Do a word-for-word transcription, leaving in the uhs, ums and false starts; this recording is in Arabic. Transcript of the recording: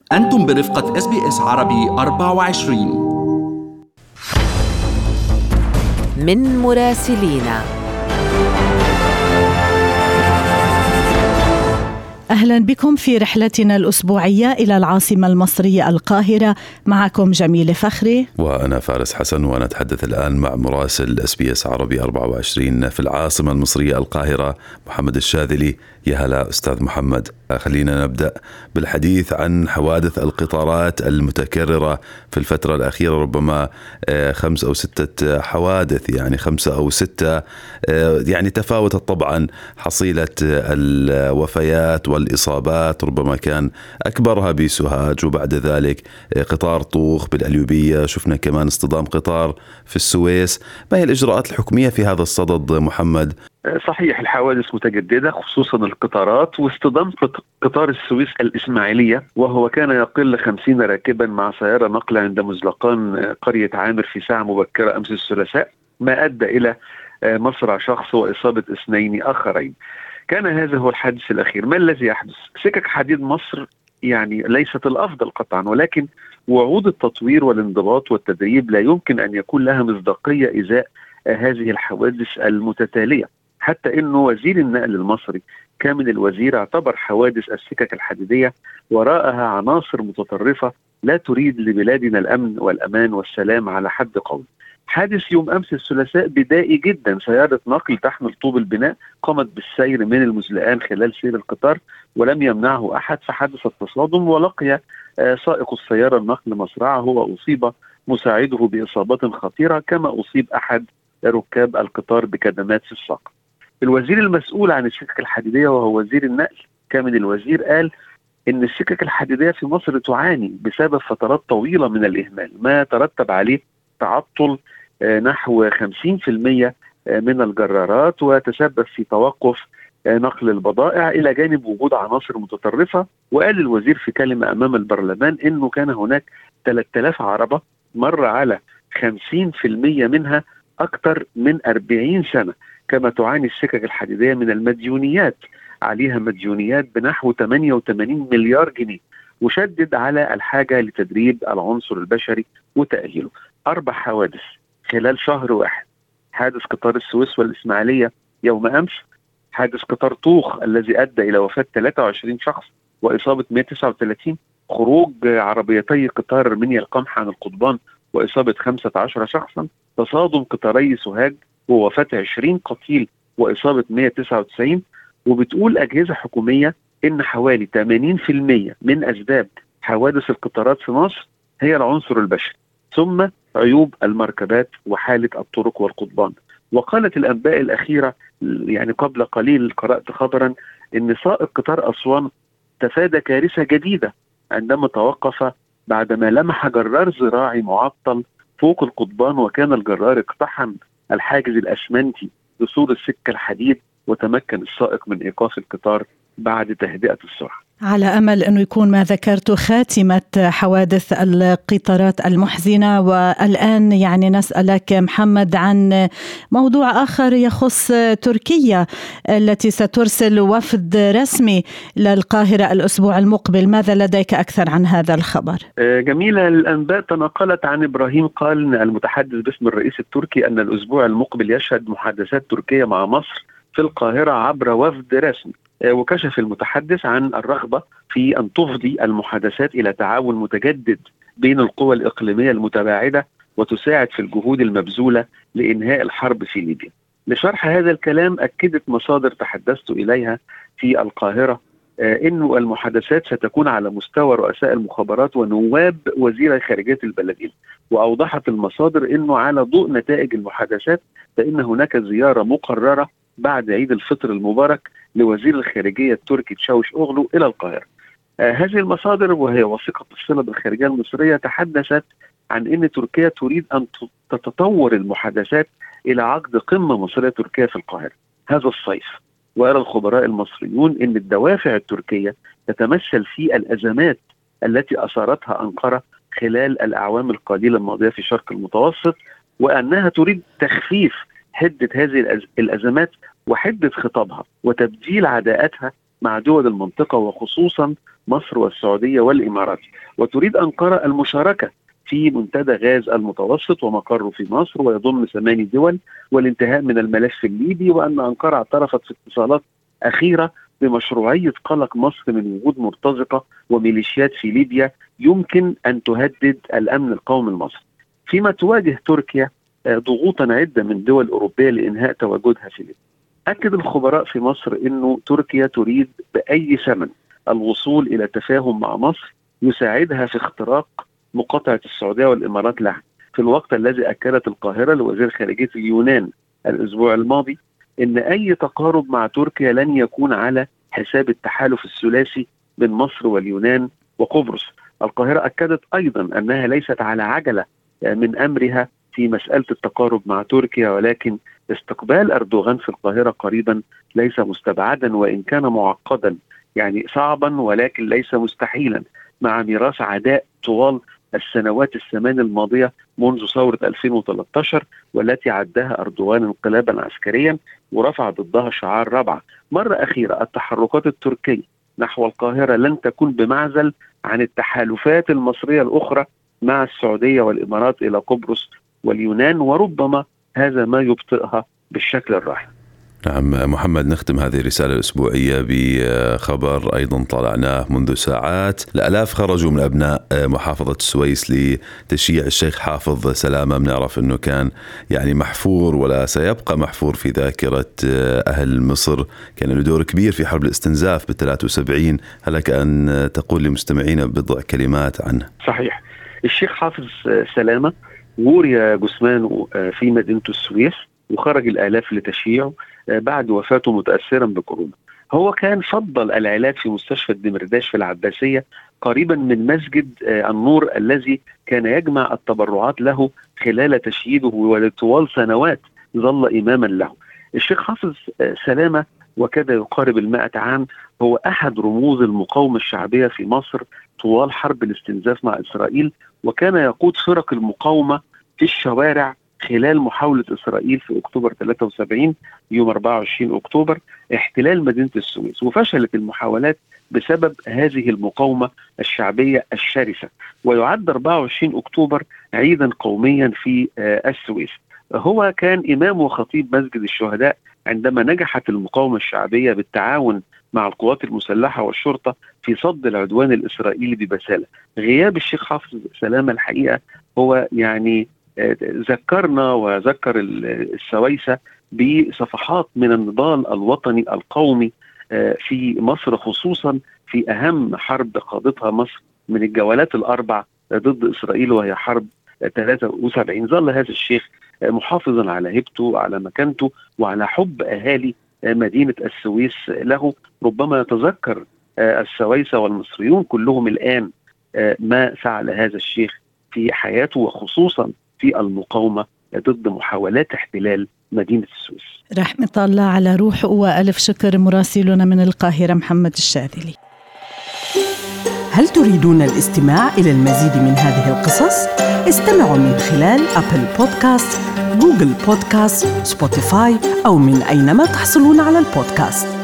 أنتم برفقة إس بي إس عربي أربعة وعشرين. من مراسلينا. أهلا بكم في رحلتنا الأسبوعية إلى العاصمة المصرية القاهرة. معكم جميل فخري وأنا فارس حسن، ونتحدث الآن مع مراسل إس بي إس عربي أربعة وعشرين في العاصمة المصرية القاهرة محمد الشاذلي. يا هلا أستاذ محمد. خلينا نبدأ بالحديث عن حوادث القطارات المتكررة في الفترة الأخيرة، ربما خمس أو ستة حوادث، يعني خمسة أو ستة، يعني تفاوتت طبعا حصيلة الوفيات والإصابات. ربما كان أكبرها بسوهاج، وبعد ذلك قطار طوخ بالأليوبية، شفنا كمان اصطدام قطار في السويس. ما هي الإجراءات الحكومية في هذا الصدد محمد؟ صحيح، الحوادث متجددة خصوصا القطارات، واصطدام قطار السويس الإسماعيلية وهو كان يقل خمسين راكبا مع سيارة نقل عند مزلقان قرية عامر في ساعة مبكرة أمس الثلاثاء، ما أدى إلى مصرع شخص وإصابة اثنين آخرين. كان هذا هو الحادث الأخير. ما الذي يحدث؟ سكك حديد مصر يعني ليست الأفضل قطعا، ولكن وعود التطوير والانضباط والتدريب لا يمكن أن يكون لها مصداقية إزاء هذه الحوادث المتتالية. حتى إنه وزير النقل المصري كامل الوزير اعتبر حوادث السكك الحديدية وراءها عناصر متطرفة لا تريد لبلادنا الأمن والأمان والسلام على حد قول. حادث يوم أمس الثلاثاء بدائي جدا، سيارة نقل تحمل طوب البناء قامت بالسير من المزلقان خلال سير القطار ولم يمنعه أحد، فحدث التصادم ولقي سائق السيارة النقل مصرعه وأصيب مساعده بإصابات خطيرة، كما أصيب أحد ركاب القطار بكدمات في الساق. الوزير المسؤول عن السكك الحديدية وهو وزير النقل كامل الوزير قال إن السكك الحديدية في مصر تعاني بسبب فترات طويلة من الإهمال، ما ترتب عليه تعطل نحو خمسين بالمئة من الجرارات، وتسبب في توقف نقل البضائع إلى جانب وجود عناصر متطرفة. وقال الوزير في كلمة أمام البرلمان إنه كان هناك ثلاثة آلاف عربة مر على خمسين بالمئة منها أكثر من أربعين سنة، كما تعاني السكك الحديدية من المديونيات، عليها مديونيات بنحو ثمانية وثمانين مليار جنيه، وشدد على الحاجة لتدريب العنصر البشري وتأهيله. أربع حوادث خلال شهر واحد: حادث قطار السويس والإسماعيلية يوم أمس، حادث قطار طوخ الذي أدى إلى وفاة ثلاثة وعشرين شخص وإصابة مئة وتسعة وثلاثين، خروج عربيتي قطار منيا القمح عن القضبان وإصابة خمسة عشر شخصا، تصادم قطاري سوهاج ووفاة عشرين قتيل وإصابة مئة وتسعة وتسعين. وبتقول أجهزة حكومية إن حوالي ثمانين بالمئة من أسباب حوادث القطارات في مصر هي العنصر البشري، ثم عيوب المركبات وحالة الطرق والقضبان. وقالت الأنباء الأخيرة يعني قبل قليل قرأت خبرا إن سائق قطار أسوان تفادى كارثة جديدة عندما توقف بعدما لمح جرار زراعي معطل فوق القضبان، وكان الجرار اقتحم الحاجز الأسمنتي لسور السكة الحديد، وتمكن السائق من إيقاف القطار بعد تهدئة السرعة. على أمل أنه يكون ما ذكرت خاتمة حوادث القطارات المحزنة. والآن يعني نسألك محمد عن موضوع آخر يخص تركيا التي سترسل وفد رسمي للقاهرة الأسبوع المقبل. ماذا لديك أكثر عن هذا الخبر؟ جميلة. الأنباء تناقلت عن إبراهيم قال المتحدث باسم الرئيس التركي أن الأسبوع المقبل يشهد محادثات تركيا مع مصر في القاهرة عبر وفد رسمي. وكشف المتحدث عن الرغبة في أن تفضي المحادثات إلى تعاون متجدد بين القوى الإقليمية المتباعدة وتساعد في الجهود المبذولة لإنهاء الحرب في ليبيا. لشرح هذا الكلام أكدت مصادر تحدثت إليها في القاهرة إنه المحادثات ستكون على مستوى رؤساء المخابرات ونواب وزير خارجية البلدين. وأوضحت المصادر إنه على ضوء نتائج المحادثات فإن هناك زيارة مقررة بعد عيد الفطر المبارك لوزير الخارجية التركي تشاوش أوغلو إلى القاهرة. آه هذه المصادر وهي وثيقة الصلة بالخارجية المصرية تحدثت عن أن تركيا تريد أن تتطور المحادثات إلى عقد قمة مصرية تركيا في القاهرة هذا الصيف. ويرى الخبراء المصريون أن الدوافع التركية تتمثل في الأزمات التي أثارتها أنقرة خلال الأعوام القليلة الماضية في الشرق المتوسط، وأنها تريد تخفيف حدة هذه الأزمات وحدة خطابها وتبديل عداءاتها مع دول المنطقة وخصوصا مصر والسعودية والإمارات، وتريد أنقرة المشاركة في منتدى غاز المتوسط ومقره في مصر ويضم ثماني دول والانتهاء من الملف الليبي، وأن أنقرة اعترفت في اتصالات أخيرة بمشروعية قلق مصر من وجود مرتزقة وميليشيات في ليبيا يمكن أن تهدد الأمن القومي المصري، فيما تواجه تركيا ضغوطا عدة من دول أوروبية لإنهاء تواجدها في ليبيا. أكد الخبراء في مصر أنه تركيا تريد بأي ثمن الوصول إلى تفاهم مع مصر يساعدها في اختراق مقاطعة السعودية والإمارات لها، في الوقت الذي أكدت القاهرة لوزير خارجية اليونان الأسبوع الماضي أن أي تقارب مع تركيا لن يكون على حساب التحالف الثلاثي بين مصر واليونان وقبرص. القاهرة أكدت أيضا أنها ليست على عجلة من أمرها في مسألة التقارب مع تركيا، ولكن استقبال أردوغان في القاهرة قريبا ليس مستبعدا وإن كان معقدا، يعني صعبا ولكن ليس مستحيلا، مع ميراث عداء طوال السنوات الثمان الماضية منذ ثورة ألفين وثلاثة عشر والتي عدها أردوغان انقلابا عسكريا ورفع ضدها شعار رابعة. مرة أخيرة التحركات التركية نحو القاهرة لن تكون بمعزل عن التحالفات المصرية الأخرى مع السعودية والإمارات إلى قبرص واليونان، وربما هذا ما يبطئها بالشكل الراهن. نعم محمد، نختم هذه الرسالة الأسبوعية بخبر أيضا طلعناه منذ ساعات. الآلاف خرجوا من أبناء محافظة السويس لتشييع الشيخ حافظ سلامة. بنعرف أنه كان يعني محفور ولا سيبقى محفور في ذاكرة أهل مصر، كان له دور كبير في حرب الاستنزاف بالثلاثة وسبعين. هل لك أن تقول لمستمعينا بضع كلمات عنه؟ صحيح، الشيخ حافظ سلامة وري جثمانه في مدينة السويس وخرج الآلاف لتشييعه بعد وفاته متأثرا بكورونا. هو كان فضل العلاج في مستشفى الدمرداش في العباسية قريبا من مسجد النور الذي كان يجمع التبرعات له خلال تشييده، ولطوال سنوات ظل إماما له. الشيخ حافظ سلامة وكذا يقارب المائة عام هو أحد رموز المقاومة الشعبية في مصر طوال حرب الاستنزاف مع إسرائيل، وكان يقود فرق المقاومة في الشوارع خلال محاولة إسرائيل في أكتوبر ثلاثة وسبعين يوم أربعة وعشرين أكتوبر احتلال مدينة السويس، وفشلت المحاولات بسبب هذه المقاومة الشعبية الشرسة. ويعد أربعة وعشرين أكتوبر عيدا قوميا في السويس. هو كان إمام وخطيب مسجد الشهداء عندما نجحت المقاومة الشعبية بالتعاون مع القوات المسلحة والشرطة في صد العدوان الإسرائيلي ببسالة. غياب الشيخ حافظ سلامة الحقيقة هو يعني ذكرنا وذكر السويسة بصفحات من النضال الوطني القومي في مصر، خصوصا في أهم حرب قادتها مصر من الجولات الأربع ضد إسرائيل وهي حرب ثلاثة وسبعين. ظل هذا الشيخ محافظا على هيبته وعلى مكانته وعلى حب أهالي مدينة السويس له. ربما يتذكر السويسة والمصريون كلهم الآن ما فعل هذا الشيخ في حياته، وخصوصا في المقاومة ضد محاولات احتلال مدينة السويس. رحمة الله على روحه وألف شكر. مراسلنا من القاهرة محمد الشاذلي. هل تريدون الاستماع إلى المزيد من هذه القصص؟ استمعوا من خلال أبل بودكاست، جوجل بودكاست، سبوتيفاي أو من أينما تحصلون على البودكاست.